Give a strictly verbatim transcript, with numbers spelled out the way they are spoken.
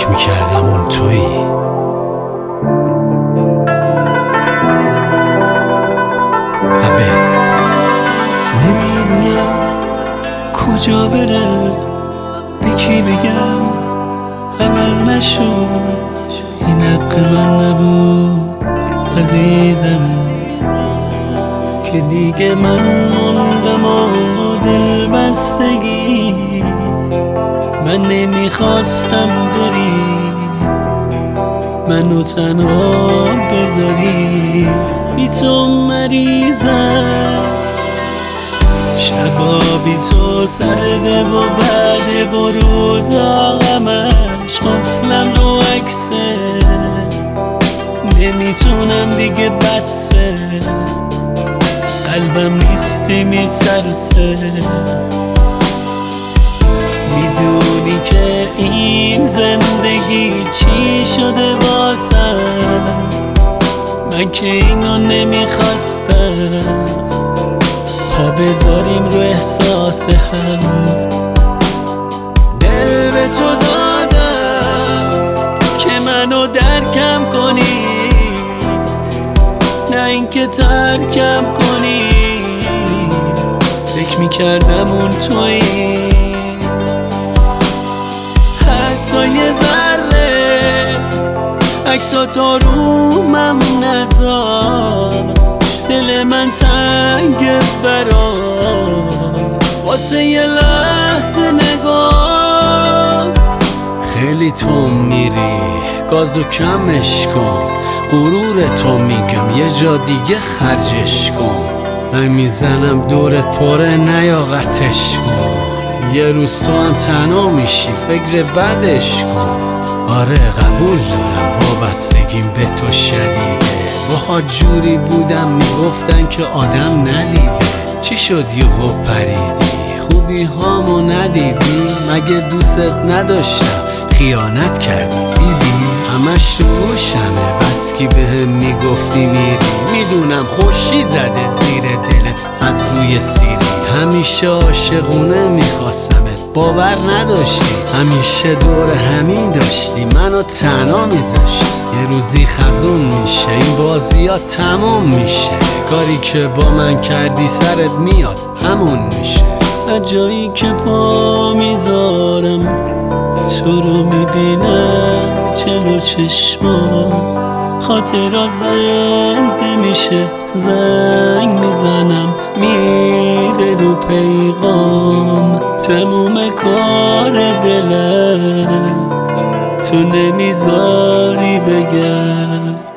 فکر میکردم اون تویی. عبد نمیدونم کجا برم، به کی بگم عوض نشد، این حق من نبود عزیزم، که دیگه من موندم و دل بستگی. من نمیخواستم بری، منو تنها بذاری، بی تو مریضم، شبا بی تو سرده و بعد بروزا غمش قفلم رو عکسه، نمیتونم دیگه بسه، قلبم نیستی میترسه. میدونی که این زندگی چی شده واسم، من که اینو نمیخواستم، پا بذاریم رو احساس هم. دل به تو دادم که منو درکم کنی، نه اینکه ترکم کنی. فکر میکردم اون تویی، حتی یه ذره عکساتو رومم نذار، دل من تنگه برات واسه یه لحظه نگاه. خیلی تو میری گازو کمش کن، غرور تو میگم یه جا دیگه خرجش کن. من میزنم دورت پره نیا قطعش کن، یه روز تو هم تنها میشی فکر بدش کن. آره قبول دارم وابستگیم به تو شدیده، بخواد جوری بودم میگفتن که آدم ندیده. چی شد یهو پریدی خوبی هامو ندیدی، مگه دوستت نداشتم خیانت کردی دیدی. همش تو گوشمه بس کی بهم میگفتی میری، میدونم خوشی زده زیر دلت از روی سیری. همیشه عاشقونه میخواستمت باور نداشتی، همیشه دور همین داشتی منو تنها میذاشتی. یه روزی خزون میشه این بازی ها تموم میشه، کاری که با من کردی سرت میاد همون میشه. هر جایی که پا میذارم تو رو میبینم جلو چشما، خاطرات زنده میشه، زنگ میزنم میره رو پیغام. تموم کار دلم تو نمیذاری بگم.